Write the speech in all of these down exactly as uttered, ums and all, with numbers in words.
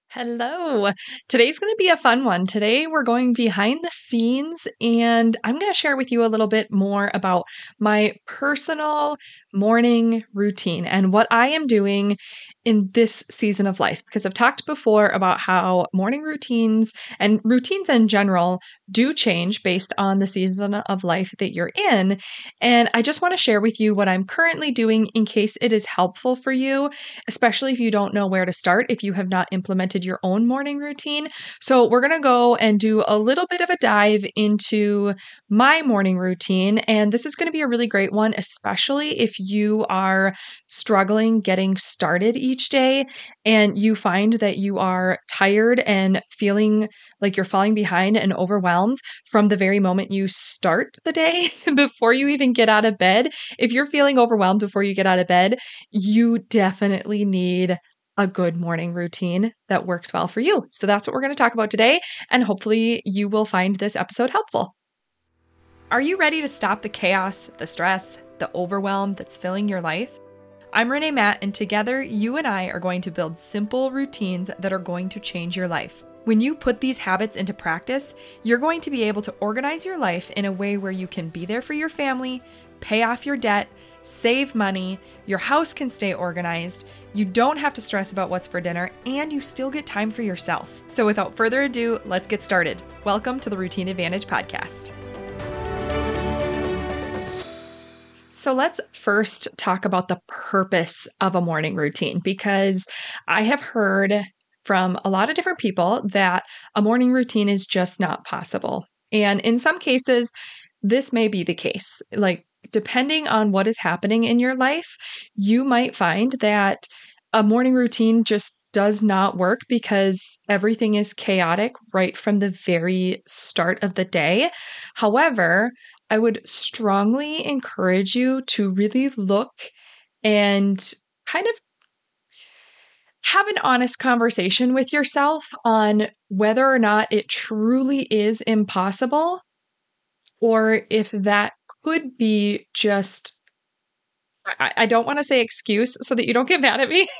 Hello. Today's going to be a fun one. Today, we're going behind the scenes, and I'm going to share with you a little bit more about my personal morning routine and what I am doing in this season of life. Because I've talked before about how morning routines and routines in general do change based on the season of life that you're in. And I just want to share with you what I'm currently doing in case it is helpful for you, especially if you don't know where to start, if you have not implemented your own morning routine. So, we're going to go and do a little bit of a dive into my morning routine. And this is going to be a really great one, especially if you are struggling getting started each day and you find that you are tired and feeling like you're falling behind and overwhelmed from the very moment you start the day before you even get out of bed. If you're feeling overwhelmed before you get out of bed, you definitely need a good morning routine that works well for you. So that's what we're going to talk about today, and hopefully you will find this episode helpful. Are you ready to stop the chaos, the stress, the overwhelm that's filling your life? I'm Renee Matt, and together you and I are going to build simple routines that are going to change your life. When you put these habits into practice, you're going to be able to organize your life in a way where you can be there for your family, pay off your debt, save money, your house can stay organized, you don't have to stress about what's for dinner, and you still get time for yourself. So without further ado, let's get started. Welcome to the Routine Advantage podcast. So let's first talk about the purpose of a morning routine, because I have heard from a lot of different people that a morning routine is just not possible. And in some cases, this may be the case. Like, depending on what is happening in your life, you might find that a morning routine just does not work because everything is chaotic right from the very start of the day. However, I would strongly encourage you to really look and kind of have an honest conversation with yourself on whether or not it truly is impossible, or if that could be just, I, I don't want to say excuse so that you don't get mad at me,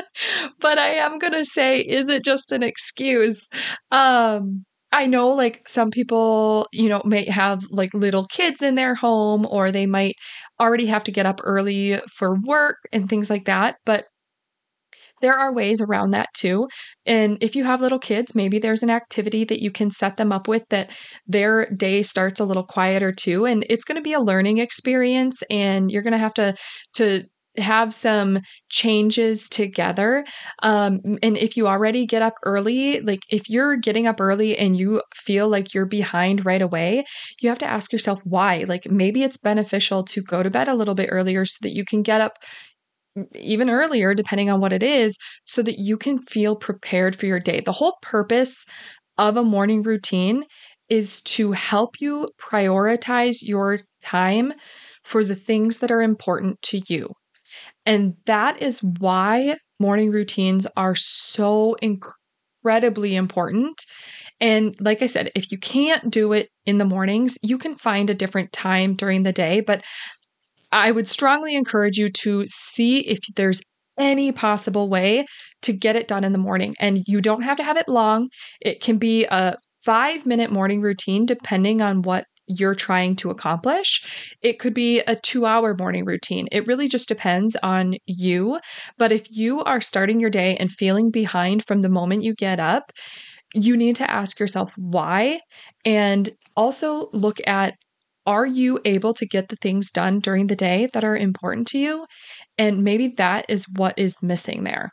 but I am going to say, is it just an excuse? Um, I know like some people, you know, may have like little kids in their home, or they might already have to get up early for work and things like that. But there are ways around that too. And if you have little kids, maybe there's an activity that you can set them up with that their day starts a little quieter too. And it's going to be a learning experience, and you're going to have to, to have some changes together. Um, and if you already get up early, like if you're getting up early and you feel like you're behind right away, you have to ask yourself why. Like, maybe it's beneficial to go to bed a little bit earlier so that you can get up even earlier, depending on what it is, so that you can feel prepared for your day. The whole purpose of a morning routine is to help you prioritize your time for the things that are important to you. And that is why morning routines are so incredibly important. And like I said, if you can't do it in the mornings, you can find a different time during the day. But I would strongly encourage you to see if there's any possible way to get it done in the morning. And you don't have to have it long. It can be a five minute morning routine, depending on what you're trying to accomplish. It could be a two hour morning routine. It really just depends on you. But if you are starting your day and feeling behind from the moment you get up, you need to ask yourself why, and also look at, are you able to get the things done during the day that are important to you? And maybe that is what is missing there.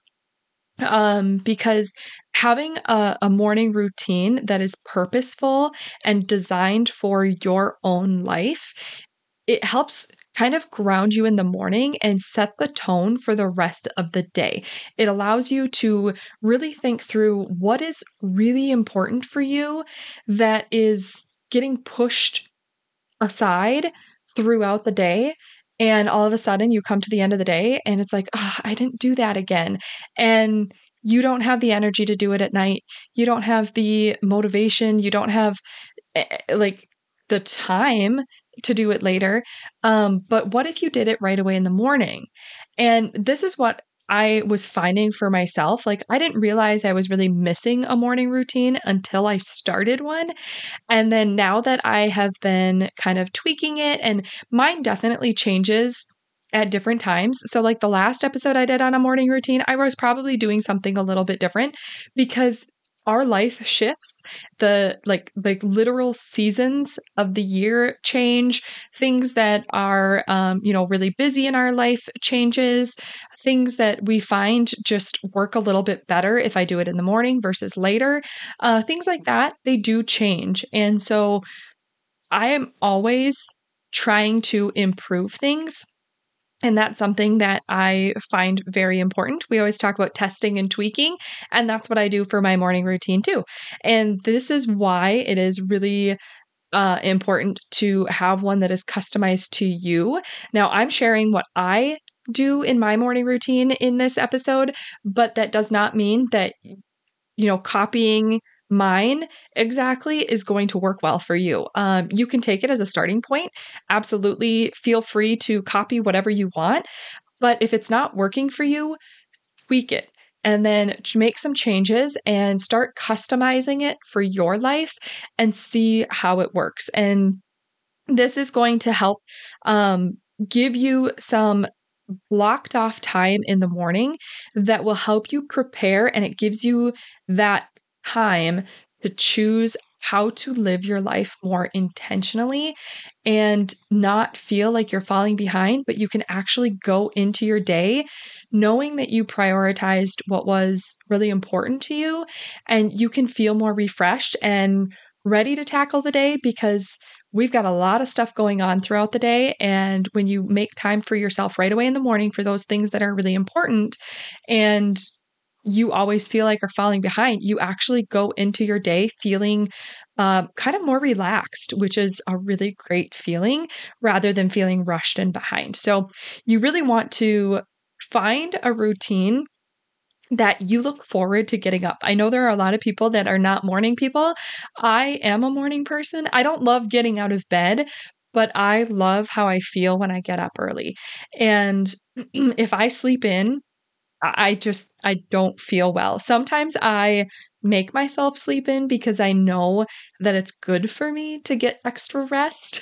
Um, because having a, a morning routine that is purposeful and designed for your own life, it helps kind of ground you in the morning and set the tone for the rest of the day. It allows you to really think through what is really important for you that is getting pushed aside throughout the day. And all of a sudden you come to the end of the day and it's like, oh, I didn't do that again. And you don't have the energy to do it at night. You don't have the motivation. You don't have like the time to do it later. Um, but what if you did it right away in the morning? And this is what I was finding for myself, like I didn't realize I was really missing a morning routine until I started one. And then now that I have been kind of tweaking it, and mine definitely changes at different times. So, like the last episode I did on a morning routine, I was probably doing something a little bit different because our life shifts. The like like literal seasons of the year change. Things that are um, you know really busy in our life changes. Things that we find just work a little bit better if I do it in the morning versus later. Uh, things like that, they do change. And so I am always trying to improve things. And that's something that I find very important. We always talk about testing and tweaking, and that's what I do for my morning routine too. And this is why it is really uh, important to have one that is customized to you. Now, I'm sharing what I do in my morning routine in this episode, but that does not mean that, you know, copying mine exactly is going to work well for you. Um, you can take it as a starting point. Absolutely feel free to copy whatever you want. But if it's not working for you, tweak it and then make some changes and start customizing it for your life and see how it works. And this is going to help um, give you some blocked off time in the morning that will help you prepare, and it gives you that time to choose how to live your life more intentionally and not feel like you're falling behind, but you can actually go into your day knowing that you prioritized what was really important to you, and you can feel more refreshed and ready to tackle the day because we've got a lot of stuff going on throughout the day. And when you make time for yourself right away in the morning for those things that are really important, and you always feel like are falling behind, you actually go into your day feeling uh, kind of more relaxed, which is a really great feeling rather than feeling rushed and behind. So you really want to find a routine that you look forward to getting up. I know there are a lot of people that are not morning people. I am a morning person. I don't love getting out of bed, but I love how I feel when I get up early. And if I sleep in, I just, I don't feel well. Sometimes I make myself sleep in because I know that it's good for me to get extra rest.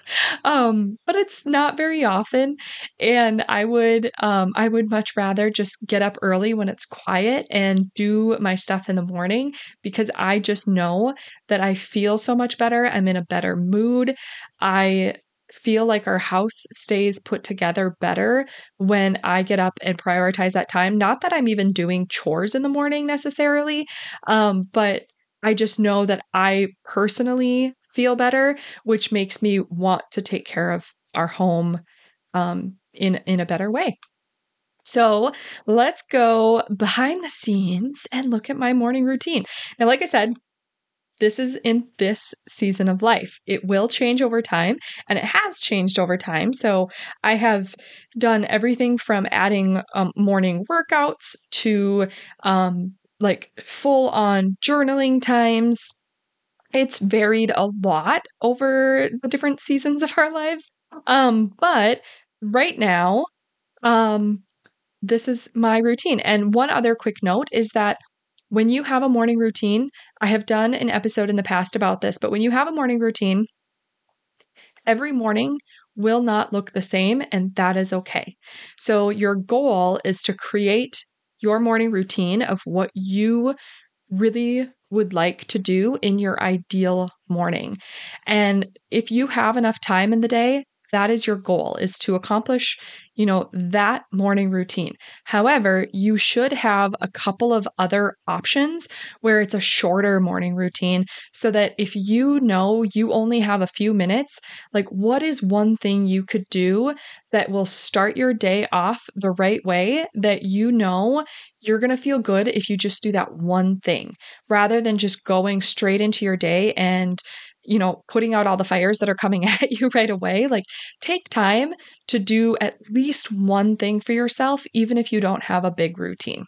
um, but it's not very often. And I would, um, I would much rather just get up early when it's quiet and do my stuff in the morning because I just know that I feel so much better. I'm in a better mood. I feel like our house stays put together better when I get up and prioritize that time. Not that I'm even doing chores in the morning necessarily, um, but I just know that I personally feel better, which makes me want to take care of our home um, in in a better way. So let's go behind the scenes and look at my morning routine. Now, like I said, this is in this season of life. It will change over time, and it has changed over time. So I have done everything from adding um, morning workouts to um, like full on journaling times. It's varied a lot over the different seasons of our lives. Um, but right now, um, this is my routine. And one other quick note is that when you have a morning routine, I have done an episode in the past about this, but when you have a morning routine, every morning will not look the same, and that is okay. So your goal is to create your morning routine of what you really would like to do in your ideal morning. And if you have enough time in the day, that is your goal, is to accomplish, you know, that morning routine. However, you should have a couple of other options where it's a shorter morning routine so that if you know you only have a few minutes, like what is one thing you could do that will start your day off the right way that you know you're going to feel good if you just do that one thing rather than just going straight into your day and you know, putting out all the fires that are coming at you right away. Like, take time to do at least one thing for yourself, even if you don't have a big routine.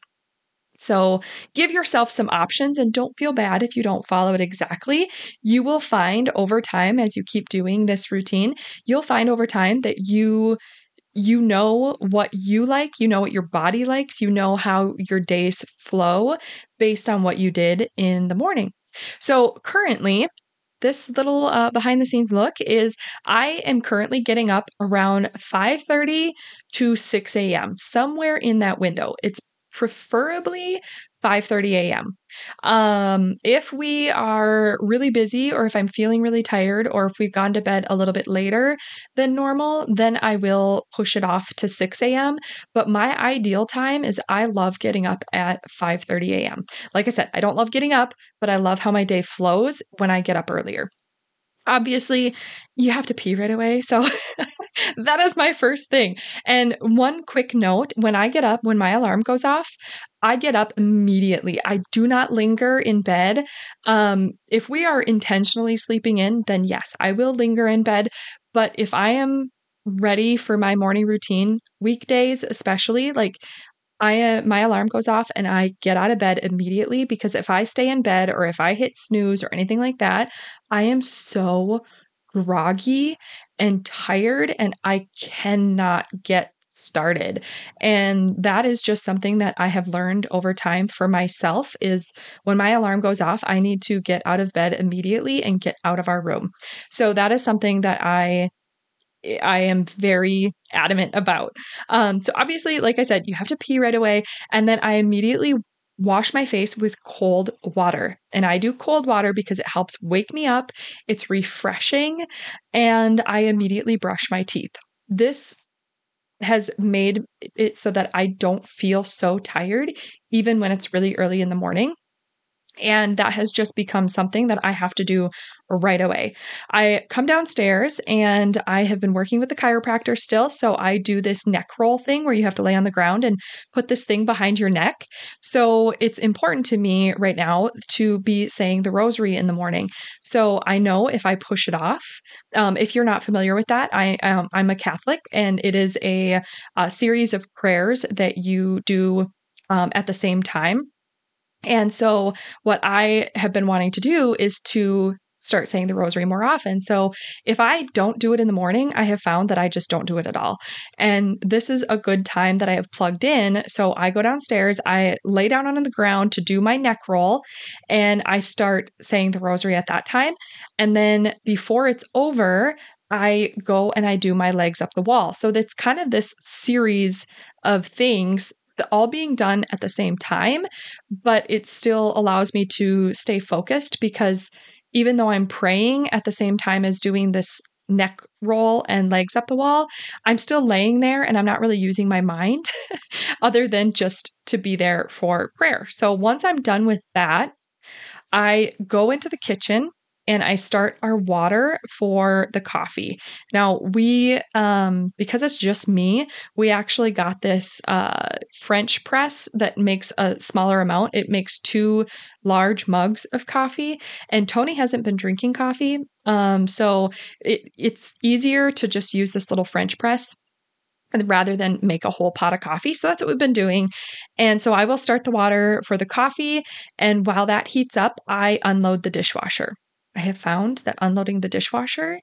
So give yourself some options and don't feel bad if you don't follow it exactly. You will find over time, as you keep doing this routine, you'll find over time that you you know what you like, you know what your body likes, you know how your days flow based on what you did in the morning. So currently, this little uh, behind the scenes look is I am currently getting up around five thirty to six a.m., somewhere in that window. It's preferably five thirty a.m. Um, if we are really busy, or if I'm feeling really tired, or if we've gone to bed a little bit later than normal, then I will push it off to six a.m. But my ideal time is I love getting up at five thirty a.m. Like I said, I don't love getting up, but I love how my day flows when I get up earlier. Obviously, you have to pee right away. So that is my first thing. And one quick note, when I get up, when my alarm goes off, I get up immediately. I do not linger in bed. Um, if we are intentionally sleeping in, then yes, I will linger in bed. But if I am ready for my morning routine, weekdays especially, like I uh, my alarm goes off and I get out of bed immediately, because if I stay in bed or if I hit snooze or anything like that, I am so groggy and tired and I cannot get started. And that is just something that I have learned over time for myself, is when my alarm goes off, I need to get out of bed immediately and get out of our room. So that is something that I I am very adamant about. Um, so obviously, like I said, you have to pee right away. And then I immediately wash my face with cold water. And I do cold water because it helps wake me up. It's refreshing. And I immediately brush my teeth. This has made it so that I don't feel so tired, even when it's really early in the morning. And that has just become something that I have to do right away. I come downstairs and I have been working with the chiropractor still. So I do this neck roll thing where you have to lay on the ground and put this thing behind your neck. So it's important to me right now to be saying the rosary in the morning. So I know if I push it off, um, if you're not familiar with that, I, um, I'm a Catholic, and it is a, a series of prayers that you do um, at the same time. And so what I have been wanting to do is to start saying the rosary more often. So if I don't do it in the morning, I have found that I just don't do it at all. And this is a good time that I have plugged in. So I go downstairs, I lay down on the ground to do my neck roll, and I start saying the rosary at that time. And then before it's over, I go and I do my legs up the wall. So that's kind of this series of things all being done at the same time, but it still allows me to stay focused, because even though I'm praying at the same time as doing this neck roll and legs up the wall, I'm still laying there and I'm not really using my mind other than just to be there for prayer. So once I'm done with that, I go into the kitchen and I start our water for the coffee. Now we, um, because it's just me, we actually got this uh, French press that makes a smaller amount. It makes two large mugs of coffee, and Tony hasn't been drinking coffee. Um, so it, it's easier to just use this little French press rather than make a whole pot of coffee. So that's what we've been doing. And so I will start the water for the coffee. And while that heats up, I unload the dishwasher. I have found that unloading the dishwasher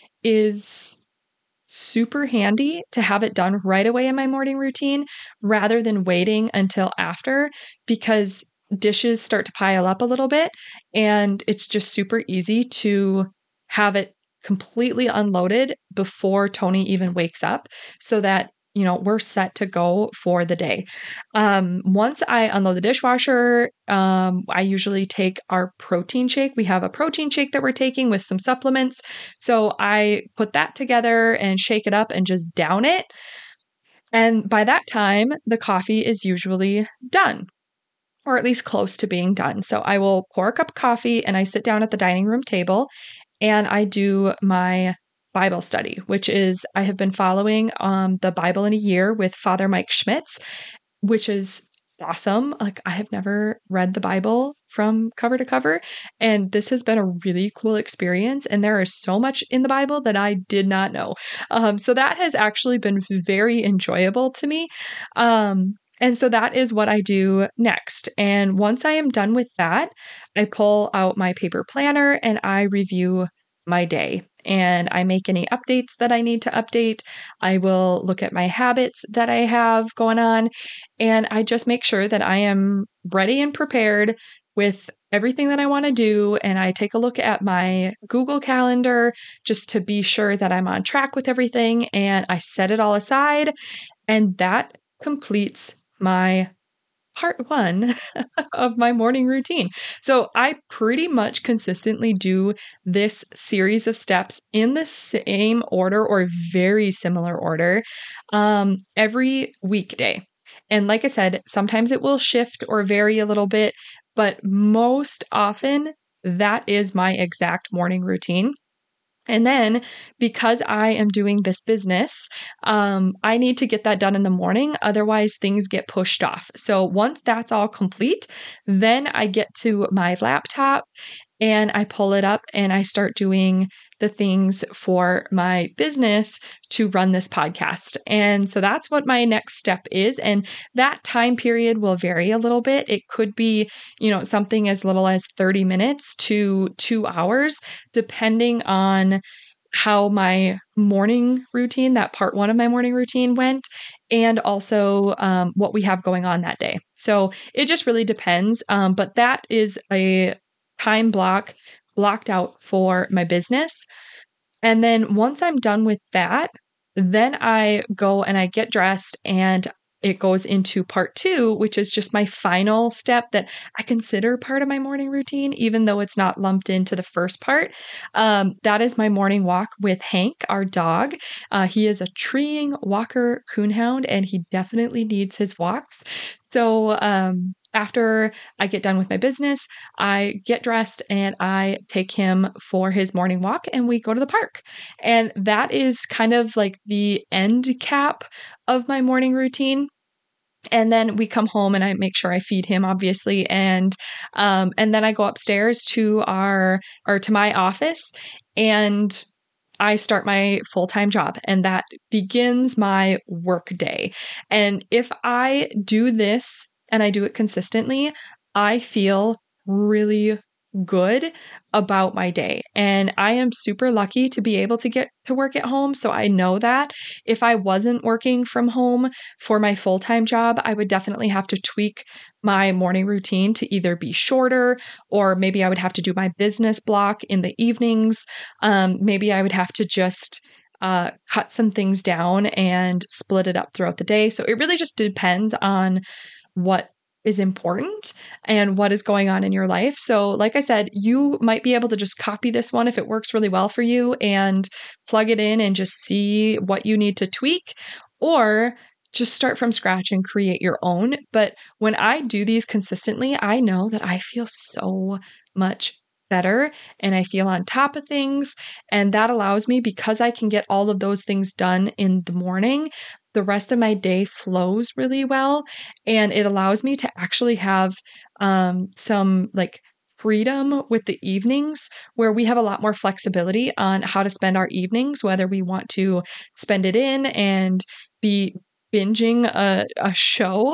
is super handy to have it done right away in my morning routine rather than waiting until after, because dishes start to pile up a little bit and it's just super easy to have it completely unloaded before Tony even wakes up, so that you know, we're set to go for the day. Um, once I unload the dishwasher, um, I usually take our protein shake. We have a protein shake that we're taking with some supplements. So I put that together and shake it up and just down it. And by that time, the coffee is usually done, or at least close to being done. So I will pour a cup of coffee and I sit down at the dining room table and I do my Bible study, which is I have been following um, the Bible in a Year with Father Mike Schmitz, which is awesome. Like, I have never read the Bible from cover to cover, and this has been a really cool experience. And there is so much in the Bible that I did not know. Um, so that has actually been very enjoyable to me. Um, And so that is what I do next. And once I am done with that, I pull out my paper planner and I review my day. and I make any updates that I need to update. I will look at my habits that I have going on, and I just make sure that I am ready and prepared with everything that I want to do. And I take a look at my Google Calendar just to be sure that I'm on track with everything, and I set it all aside, and that completes my part one of my morning routine. So I pretty much consistently do this series of steps in the same order or very similar order um, every weekday. And like I said, sometimes it will shift or vary a little bit, but most often that is my exact morning routine. And then because I am doing this business, um, I need to get that done in the morning. Otherwise, things get pushed off. So once that's all complete, then I get to my laptop and I pull it up and I start doing the things for my business to run this podcast. And so that's what my next step is. And that time period will vary a little bit. It could be, you know, something as little as thirty minutes to two hours, depending on how my morning routine, that part one of my morning routine went, and also um, what we have going on that day. So it just really depends. Um, but that is a time block blocked out for my business. And then once I'm done with that, then I go and I get dressed and it goes into part two, which is just my final step that I consider part of my morning routine, even though it's not lumped into the first part. Um, that is my morning walk with Hank, our dog. Uh, he is a treeing walker coonhound, and he definitely needs his walks. So um, after I get done with my business, I get dressed and I take him for his morning walk and we go to the park. And that is kind of like the end cap of my morning routine. And then we come home and I make sure I feed him, obviously. And, um, and then I go upstairs to our, or to my office, and I start my full-time job, and that begins my work day. And if I do this and I do it consistently, I feel really good about my day. And I am super lucky to be able to get to work at home. So I know that if I wasn't working from home for my full-time job, I would definitely have to tweak my morning routine to either be shorter, or maybe I would have to do my business block in the evenings. Um, maybe I would have to just uh, cut some things down and split it up throughout the day. So it really just depends on what is important and what is going on in your life. So like I said, you might be able to just copy this one if it works really well for you and plug it in and just see what you need to tweak, or just start from scratch and create your own. But when I do these consistently, I know that I feel so much better and I feel on top of things. And that allows me, because I can get all of those things done in the morning, the rest of my day flows really well. And it allows me to actually have um, some like freedom with the evenings, where we have a lot more flexibility on how to spend our evenings, whether we want to spend it in and be binging a, a show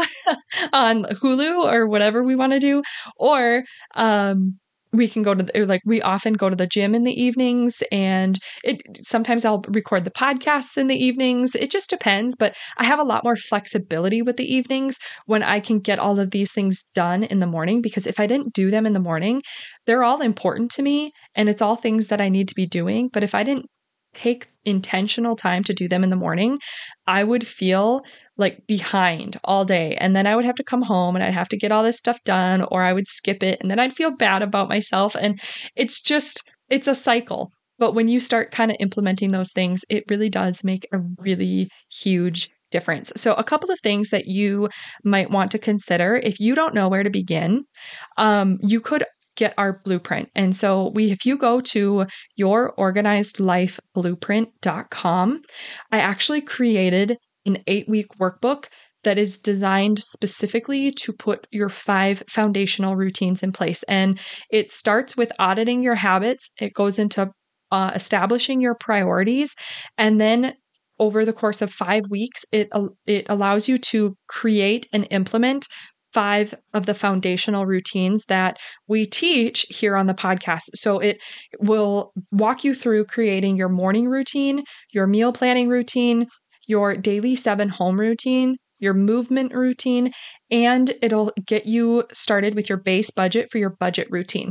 on Hulu or whatever we want to do, or um, we can go to the, like we often go to the gym in the evenings, and it sometimes I'll record the podcasts in the evenings. It just depends, but I have a lot more flexibility with the evenings when I can get all of these things done in the morning, because if I didn't do them in the morning, they're all important to me and it's all things that I need to be doing. But if I didn't take intentional time to do them in the morning, I would feel like behind all day. And then I would have to come home and I'd have to get all this stuff done, or I would skip it and then I'd feel bad about myself. And it's just, it's a cycle. But when you start kind of implementing those things, it really does make a really huge difference. So a couple of things that you might want to consider if you don't know where to begin, um, you could get our blueprint. And so we, if you go to your organized life blueprint dot com, I actually created an eight week workbook that is designed specifically to put your five foundational routines in place. And it starts with auditing your habits. It goes into uh, establishing your priorities. And then over the course of five weeks, it, it allows you to create and implement five of the foundational routines that we teach here on the podcast. So it will walk you through creating your morning routine, your meal planning routine, your daily seven home routine, your movement routine, and it'll get you started with your base budget for your budget routine.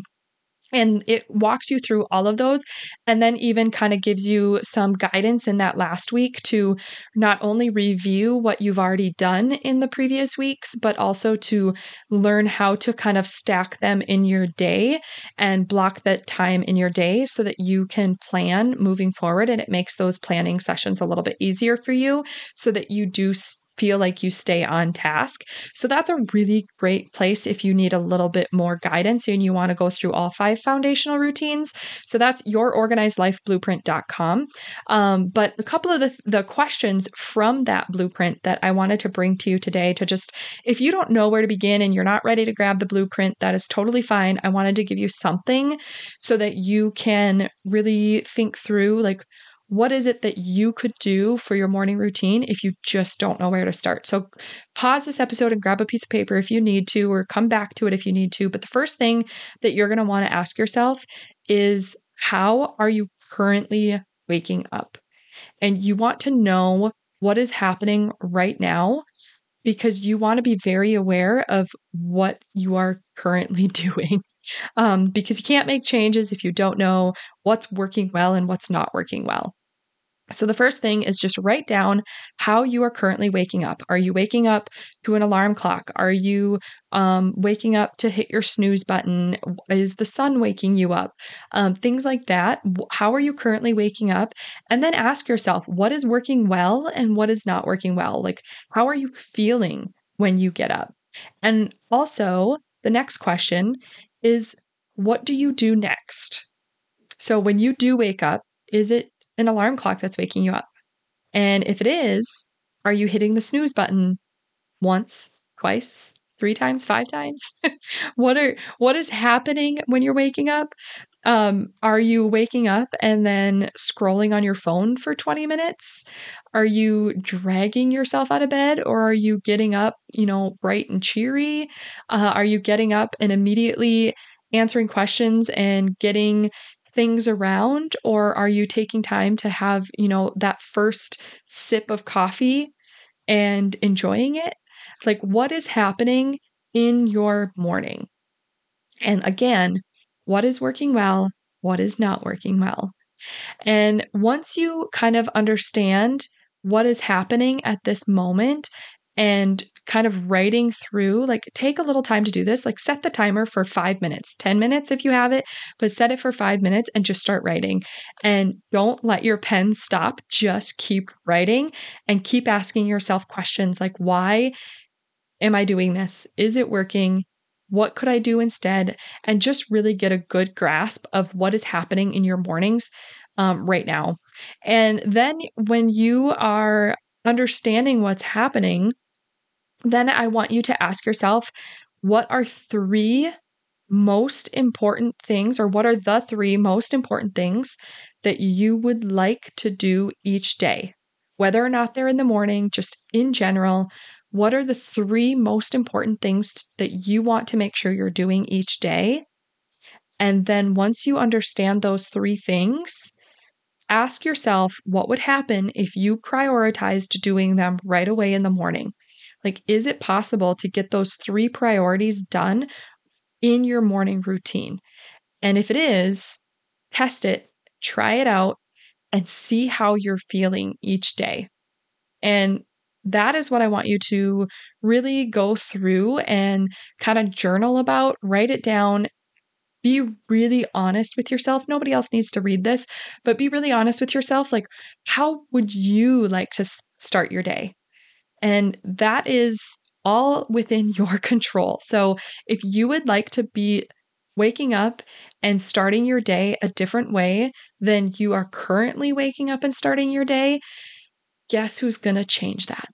And it walks you through all of those and then even kind of gives you some guidance in that last week to not only review what you've already done in the previous weeks, but also to learn how to kind of stack them in your day and block that time in your day so that you can plan moving forward. And it makes those planning sessions a little bit easier for you so that you do feel like you stay on task. So that's a really great place if you need a little bit more guidance and you want to go through all five foundational routines. So that's your organized life blueprint dot com. Um, but a couple of the, the questions from that blueprint that I wanted to bring to you today to just, if you don't know where to begin and you're not ready to grab the blueprint, that is totally fine. I wanted to give you something so that you can really think through, like, what is it that you could do for your morning routine if you just don't know where to start? So pause this episode and grab a piece of paper if you need to, or come back to it if you need to. But the first thing that you're going to want to ask yourself is, how are you currently waking up? And you want to know what is happening right now because you want to be very aware of what you are currently doing. Um, because you can't make changes if you don't know what's working well and what's not working well. So the first thing is just write down how you are currently waking up. Are you waking up to an alarm clock? Are you um, waking up to hit your snooze button? Is the sun waking you up? Um, things like that. How are you currently waking up? And then ask yourself, what is working well and what is not working well? Like, how are you feeling when you get up? And also, the next question is, what do you do next? So when you do wake up, is it an alarm clock that's waking you up? And if it is, are you hitting the snooze button once, twice, three times, five times? What are what is happening when you're waking up? Um, are you waking up and then scrolling on your phone for twenty minutes? Are you dragging yourself out of bed, or are you getting up, you know, bright and cheery? Uh, are you getting up and immediately answering questions and getting things around, or are you taking time to have, you know, that first sip of coffee and enjoying it? Like, what is happening in your morning? And again, what is working well? What is not working well? And once you kind of understand what is happening at this moment and kind of writing through, like, take a little time to do this, like set the timer for five minutes, ten minutes if you have it, but set it for five minutes and just start writing. And don't let your pen stop. Just keep writing and keep asking yourself questions like, why am I doing this? Is it working? What could I do instead? And just really get a good grasp of what is happening in your mornings um, right now. And then when you are understanding what's happening, then I want you to ask yourself, what are three most important things, or what are the three most important things that you would like to do each day? Whether or not they're in the morning, just in general, what are the three most important things that you want to make sure you're doing each day? And then once you understand those three things, ask yourself, what would happen if you prioritized doing them right away in the morning? Like, is it possible to get those three priorities done in your morning routine? And if it is, test it, try it out, and see how you're feeling each day. And that is what I want you to really go through and kind of journal about, write it down. Be really honest with yourself. Nobody else needs to read this, but be really honest with yourself. Like, how would you like to start your day? And that is all within your control. So if you would like to be waking up and starting your day a different way than you are currently waking up and starting your day, guess who's going to change that?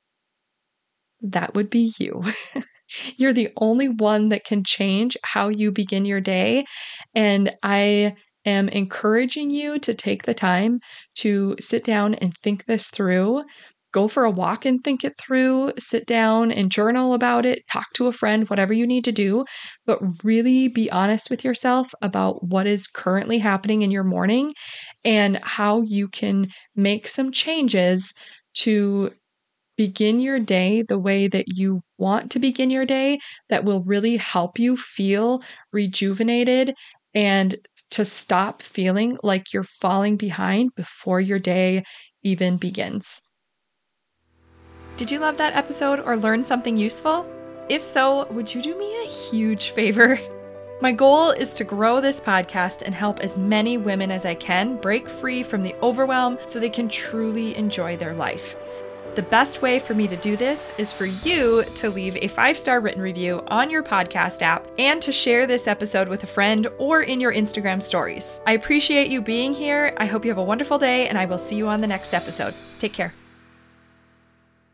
That would be you. You're the only one that can change how you begin your day. And I am encouraging you to take the time to sit down and think this through go for a walk and think it through, sit down and journal about it, talk to a friend, whatever you need to do, but really be honest with yourself about what is currently happening in your morning and how you can make some changes to begin your day the way that you want to begin your day that will really help you feel rejuvenated and to stop feeling like you're falling behind before your day even begins. Did you love that episode or learn something useful? If so, would you do me a huge favor? My goal is to grow this podcast and help as many women as I can break free from the overwhelm so they can truly enjoy their life. The best way for me to do this is for you to leave a five-star written review on your podcast app and to share this episode with a friend or in your Instagram stories. I appreciate you being here. I hope you have a wonderful day, and I will see you on the next episode. Take care.